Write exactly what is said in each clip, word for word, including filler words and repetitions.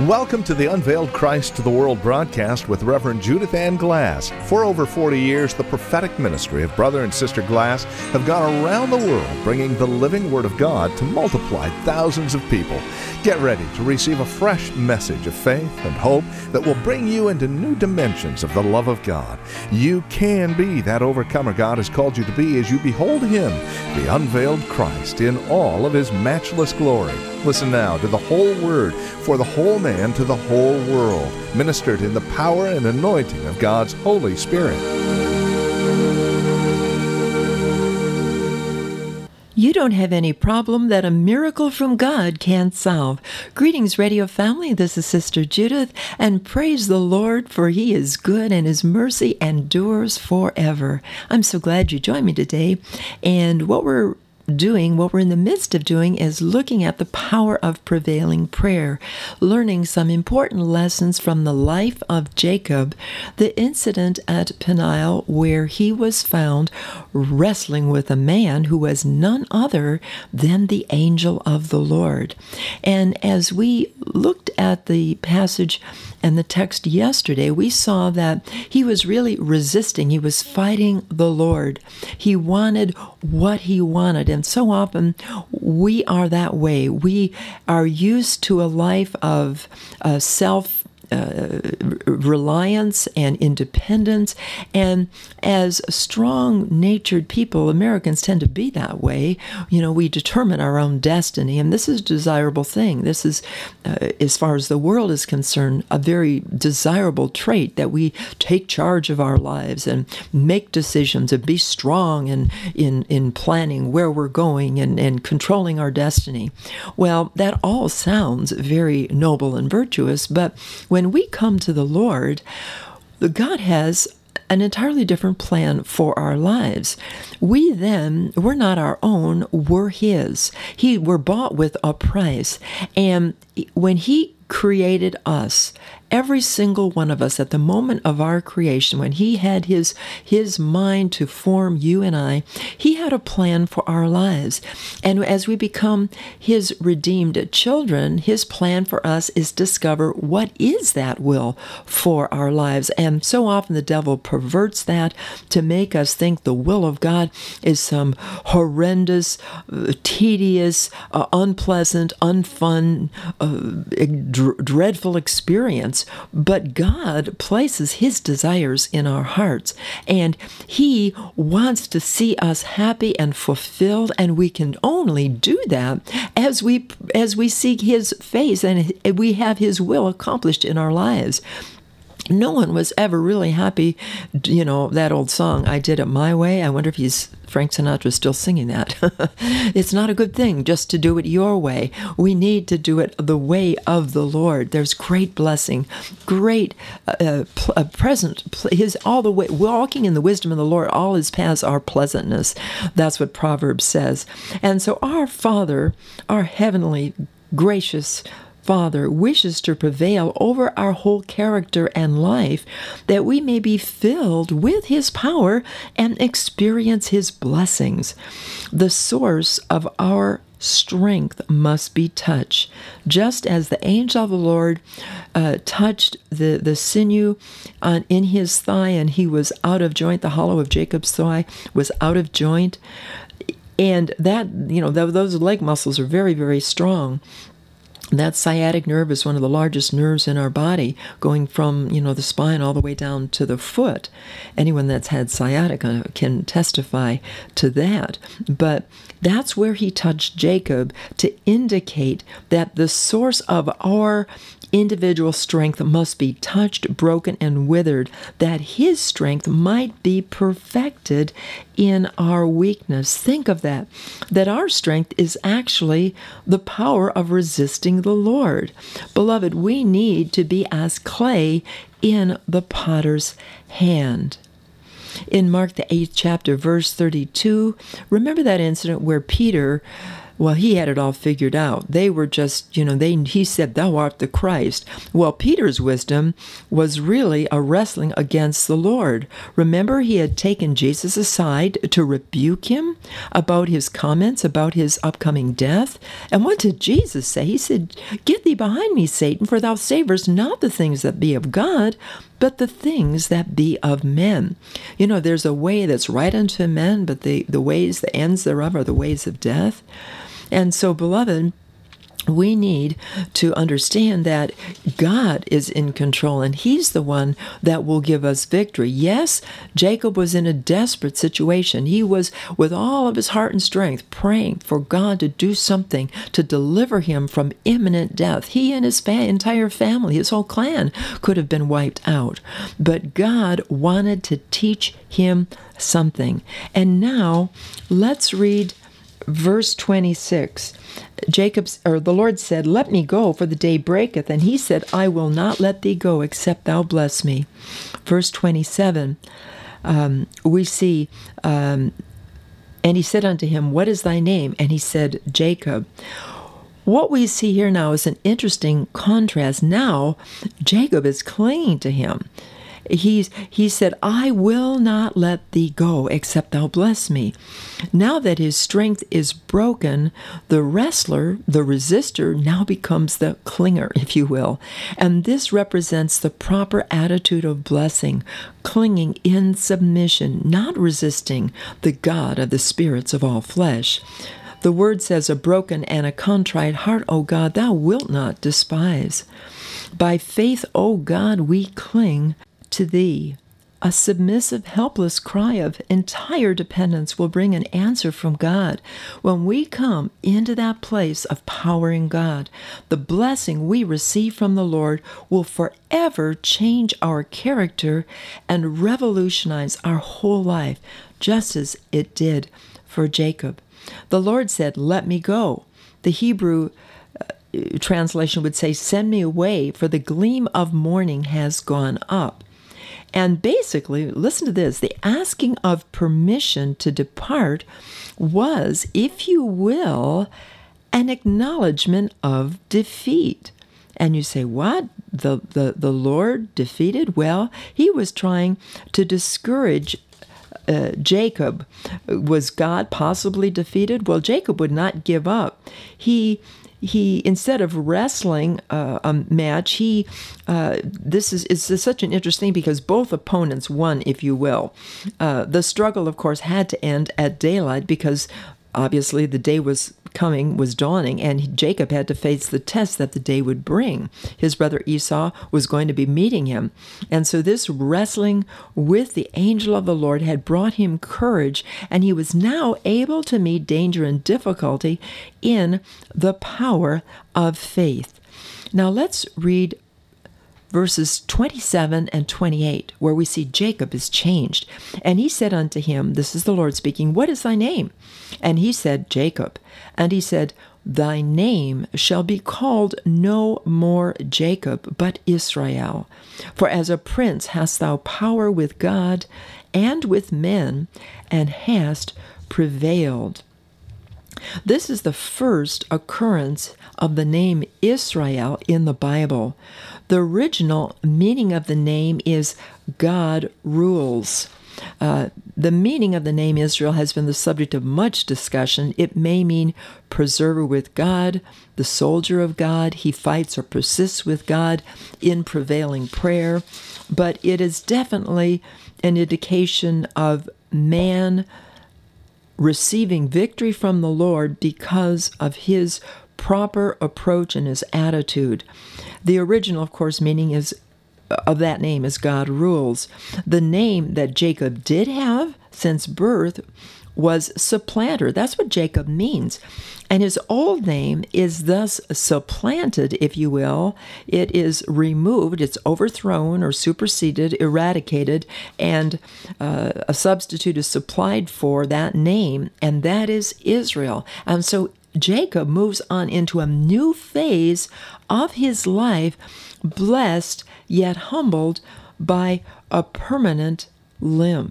Welcome to the Unveiled Christ to the World broadcast with Reverend Judith Ann Glass. For over forty years, the prophetic ministry of Brother and Sister Glass have gone around the world bringing the living Word of God to multiply thousands of people. Get ready to receive a fresh message of faith and hope that will bring you into new dimensions of the love of God. You can be that overcomer God has called you to be as you behold Him, the unveiled Christ, in all of His matchless glory. Listen now to the whole Word for the whole man to the whole world, ministered in the power and anointing of God's Holy Spirit. You don't have any problem that a miracle from God can't solve. Greetings, radio family. This is Sister Judith, and praise the Lord, for He is good and His mercy endures forever. I'm so glad you joined me today, and what we're doing, what we're in the midst of doing, is looking at the power of prevailing prayer, learning some important lessons from the life of Jacob, the incident at Peniel where he was found wrestling with a man who was none other than the angel of the Lord. And as we looked at the passage and the text yesterday, we saw that he was really resisting. He was fighting the Lord. He wanted what he wanted. And so often we are that way. We are used to a life of uh, self Uh, reliance and independence, and as strong-natured people, Americans tend to be that way. You know, we determine our own destiny, and this is a desirable thing. This is, uh, as far as the world is concerned, a very desirable trait, that we take charge of our lives and make decisions and be strong in in, in planning where we're going and, and controlling our destiny. Well, that all sounds very noble and virtuous, but when When we come to the Lord, God has an entirely different plan for our lives. We then, we're not our own, we're His. He, we're bought with a price. And when He created us, every single one of us, at the moment of our creation, when He had his his mind to form you and I, He had a plan for our lives. And as we become His redeemed children, His plan for us is discover what is that will for our lives. And so often the devil perverts that to make us think the will of God is some horrendous, uh, tedious, uh, unpleasant, unfun, uh, dr- dreadful experience. But God places His desires in our hearts, and He wants to see us happy and fulfilled, and we can only do that as we as we seek His face and we have His will accomplished in our lives. No one was ever really happy, you know, that old song, I Did It My Way. I wonder if he's, Frank Sinatra, still singing that. It's not a good thing just to do it your way. We need to do it the way of the Lord. There's great blessing, great uh, pl- uh, present, pl- his all the way, walking in the wisdom of the Lord, all His paths are pleasantness. That's what Proverbs says. And so our Father, our heavenly, gracious Father, wishes to prevail over our whole character and life, that we may be filled with His power and experience His blessings. The source of our strength must be touched, just as the angel of the Lord uh, touched the, the sinew on, in his thigh, and he was out of joint. The hollow of Jacob's thigh was out of joint. And that, you know, th- those leg muscles are very, very strong. That sciatic nerve is one of the largest nerves in our body, going from, you know, the spine all the way down to the foot. Anyone that's had sciatica can testify to that. But that's where He touched Jacob to indicate that the source of our individual strength must be touched, broken, and withered, that His strength might be perfected in our weakness. Think of that, that our strength is actually the power of resisting the Lord. Beloved, we need to be as clay in the potter's hand. In Mark, the eighth chapter, verse thirty-two, remember that incident where Peter Well, he had it all figured out. They were just, you know, they he said, "Thou art the Christ." Well, Peter's wisdom was really a wrestling against the Lord. Remember, he had taken Jesus aside to rebuke him about his comments about his upcoming death. And what did Jesus say? He said, "Get thee behind me, Satan, for thou savorest not the things that be of God, but the things that be of men." You know, there's a way that's right unto men, but the, the ways, the ends thereof are the ways of death. And so, beloved, we need to understand that God is in control, and he's the one that will give us victory. Yes, Jacob was in a desperate situation. He was, with all of his heart and strength, praying for God to do something to deliver him from imminent death. He and his fa- entire family, his whole clan, could have been wiped out. But God wanted to teach him something. And now, let's read verse twenty-six. Jacob's, or the Lord said, "Let me go, for the day breaketh." And he said, "I will not let thee go, except thou bless me." Verse twenty-seven, um, we see, um, and he said unto him, "What is thy name?" And he said, "Jacob." What we see here now is an interesting contrast. Now, Jacob is clinging to him. He's, he said, "I will not let thee go, except thou bless me." Now that his strength is broken, the wrestler, the resistor, now becomes the clinger, if you will. And this represents the proper attitude of blessing, clinging in submission, not resisting the God of the spirits of all flesh. The word says, "A broken and a contrite heart, O God, thou wilt not despise." By faith, O God, we cling to thee. A submissive, helpless cry of entire dependence will bring an answer from God. When we come into that place of power in God, the blessing we receive from the Lord will forever change our character and revolutionize our whole life, just as it did for Jacob. The Lord said, "Let me go." The Hebrew uh, translation would say, "Send me away, for the gleam of morning has gone up." And basically, listen to this, the asking of permission to depart was, if you will, an acknowledgement of defeat. And you say, what? The, the, the Lord defeated? Well, he was trying to discourage uh, Jacob. Was God possibly defeated? Well, Jacob would not give up. He He, instead of wrestling uh, a match, he, uh, this is, is such an interesting because both opponents won, if you will. Uh, the struggle, of course, had to end at daylight because obviously the day was coming, was dawning, and Jacob had to face the test that the day would bring. His brother Esau was going to be meeting him. And so this wrestling with the angel of the Lord had brought him courage, and he was now able to meet danger and difficulty in the power of faith. Now let's read verses twenty-seven and twenty-eight, where we see Jacob is changed. And he said unto him, this is the Lord speaking, "What is thy name?" And he said, "Jacob." And he said, "Thy name shall be called no more Jacob, but Israel. For as a prince hast thou power with God and with men, and hast prevailed." This is the first occurrence of the name Israel in the Bible. The original meaning of the name is God rules. Uh, the meaning of the name Israel has been the subject of much discussion. It may mean preserver with God, the soldier of God. He fights or persists with God in prevailing prayer. But it is definitely an indication of man receiving victory from the Lord because of his proper approach and his attitude. The original, of course, meaning is of that name is God rules. The name that Jacob did have since birth was supplanter. That's what Jacob means. And his old name is thus supplanted, if you will. It is removed, it's overthrown or superseded, eradicated, and uh, a substitute is supplied for that name, and that is Israel. And so Jacob moves on into a new phase of his life, blessed yet humbled by a permanent limp.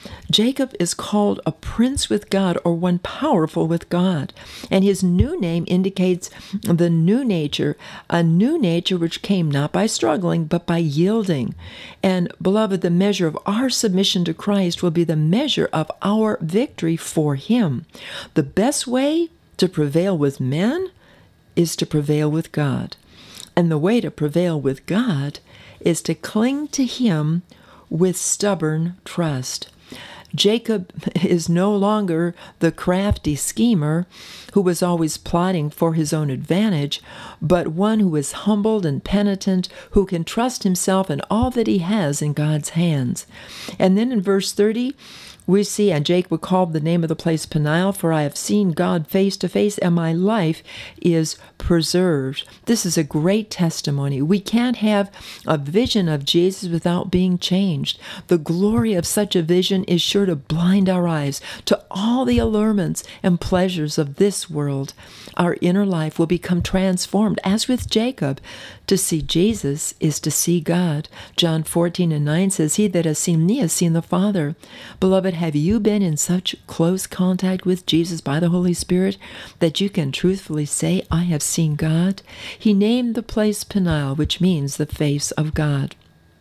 Jacob is called a prince with God, or one powerful with God. And his new name indicates the new nature, a new nature which came not by struggling, but by yielding. And beloved, the measure of our submission to Christ will be the measure of our victory for him. The best way to prevail with men is to prevail with God. And the way to prevail with God is to cling to him with stubborn trust. Jacob is no longer the crafty schemer who was always plotting for his own advantage, but one who is humbled and penitent, who can trust himself and all that he has in God's hands. And then in verse thirty, we see, and Jacob called the name of the place Peniel, for I have seen God face to face, and my life is preserved. This is a great testimony. We can't have a vision of Jesus without being changed. The glory of such a vision is sure to blind our eyes to all the allurements and pleasures of this world. Our inner life will become transformed, as with Jacob. To see Jesus is to see God. John fourteen and nine says, he that has seen me has seen the Father. Beloved, have you been in such close contact with Jesus by the Holy Spirit that you can truthfully say, I have seen God? He named the place Peniel, which means the face of God.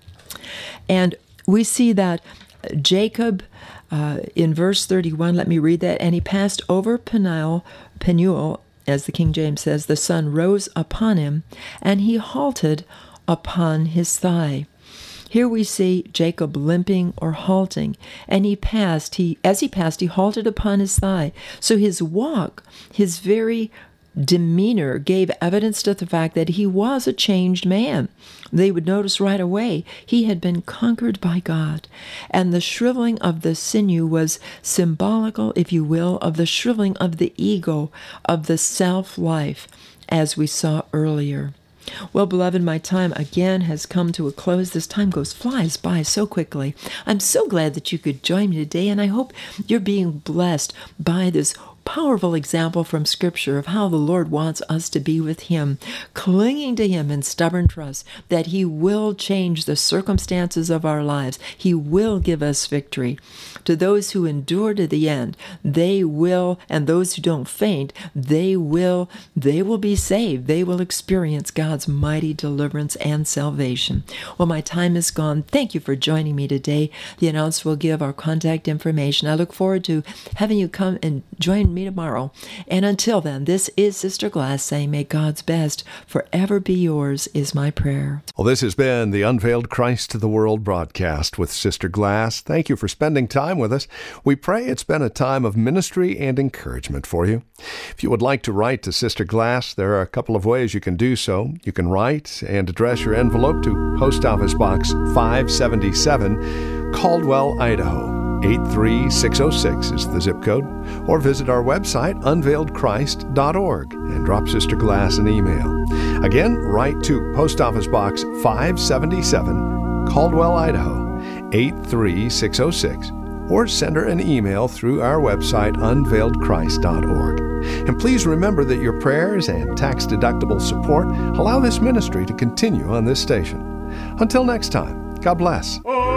And we see that Jacob, uh, in verse thirty-one, let me read that, and he passed over Peniel, Penuel, as the King James says, the sun rose upon him, and he halted upon his thigh. Here we see Jacob limping or halting, and he passed, he as he passed, he halted upon his thigh. So his walk, his very demeanor gave evidence to the fact that he was a changed man. They would notice right away he had been conquered by God. And the shriveling of the sinew was symbolical, if you will, of the shriveling of the ego, of the self-life, as we saw earlier. Well, beloved, my time again has come to a close. This time goes flies by so quickly. I'm so glad that you could join me today, and I hope you're being blessed by this powerful example from Scripture of how the Lord wants us to be with him, clinging to him in stubborn trust that he will change the circumstances of our lives. He will give us victory. To those who endure to the end, they will, and those who don't faint, they will, they will be saved. They will experience God's mighty deliverance and salvation. Well, my time is gone. Thank you for joining me today. The announcer will give our contact information. I look forward to having you come and join me tomorrow. And until then, this is Sister Glass saying, may God's best forever be yours, is my prayer. Well, this has been the Unveiled Christ to the World broadcast with Sister Glass. Thank you for spending time with us. We pray it's been a time of ministry and encouragement for you. If you would like to write to Sister Glass, there are a couple of ways you can do so. You can write and address your envelope to Post Office Box five seventy-seven, Caldwell, Idaho. eight three six oh six is the zip code, or visit our website, unveiled christ dot org, and drop Sister Glass an email. Again, write to Post Office Box five seventy-seven, Caldwell, Idaho, eight three six oh six, or send her an email through our website, unveiled christ dot org. And please remember that your prayers and tax-deductible support allow this ministry to continue on this station. Until next time, God bless.